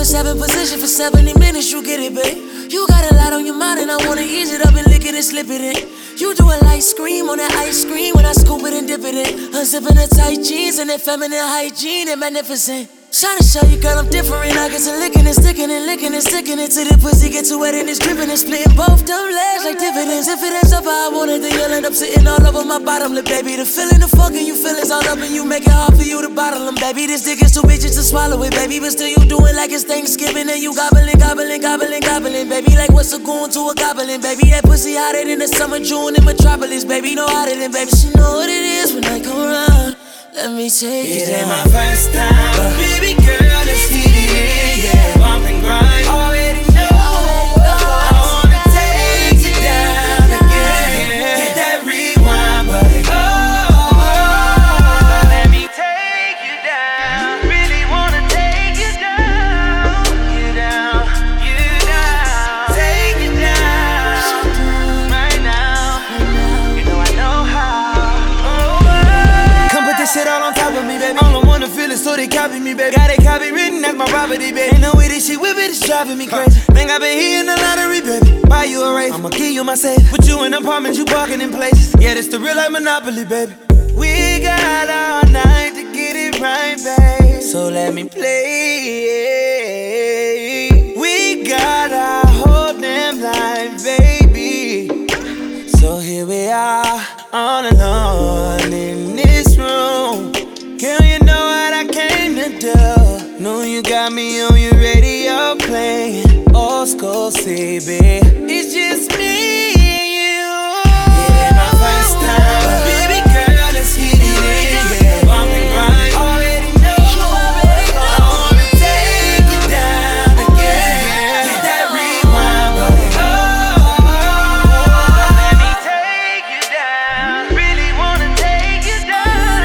in 7 position for 70 minutes, you get it, babe. You got a lot on your mind and I wanna ease it up and lick it and slip it in. You do a light scream on that ice cream when I scoop it and dip it in. Unzipping the tight jeans and that feminine hygiene and magnificent. Trying to show you, girl, I'm different. I get to licking and sticking and licking and sticking it till the pussy get too wet and it's dripping and splitting both them legs like dividends. If it ends up how I want it, then you'll end up sitting all over my bottom lip, baby. The feeling, the fucking you feelings all up and you make it hard for you to bottle them, baby. This dick is too big just to swallow it, baby. But still you doing like it's Thanksgiving and you gobbling, gobbling, gobbling, gobbling, baby. Like what's a goon to a goblin, baby? That pussy hotter than the summer June in Metropolis, baby. No hotter than, baby. She know what it is when I come around. Let me take it down. It ain't my first time, but baby girl, let's heat it in, yeah. Bump and grind, already know. I wanna take you down again. Hit that rewind button. Let me take you down. Really wanna take you down. You down, you down. Take you down right now. You know I know how. Put this shit all on top of me, baby. All I wanna feel is so they copy me, baby. Got it copywritten, that's my property, baby. Ain't no way this shit whip it, it's driving me crazy. Think I been hitting the lottery, baby. Buy you a race, I'ma give you my safe. Put you in apartments, you parking in places. Yeah, this the real life Monopoly, baby. We got all night to get it right, babe. So let me play. We got our whole damn life, baby. So here we are, all alone in this room. Girl, you know what I came to do. Know you got me on your radio playing old school CB. It's just me and you. It ain't my first time, but baby girl, let's hit it in, yeah. Bump and grind, already know. I wanna take you down again. Hit that rewind button. Let me take you down. Really wanna take you down.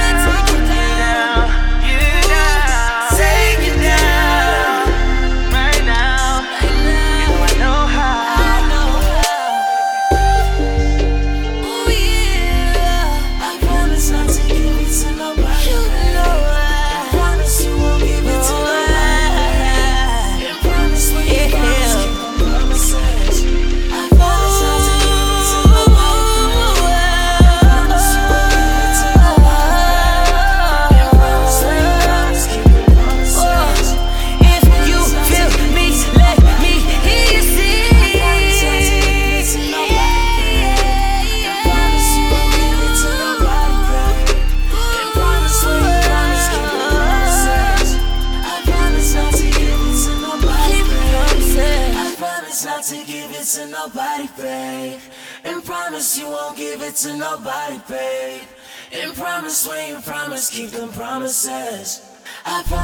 You down. Take you down right now. You know I know how. Oh yeah, I promise not to give it to nobody. You know I promise you won't give it to nobody. And promise when you promise, keep on promises. I promise not to give it to nobody. Promise you won't give it to nobody. And promise when you promise, keep on promises. If you feel me, let me hear you sing. Not to give it to nobody, babe. And promise you won't give it to nobody, babe. And promise when you promise, keep them promises. I promise.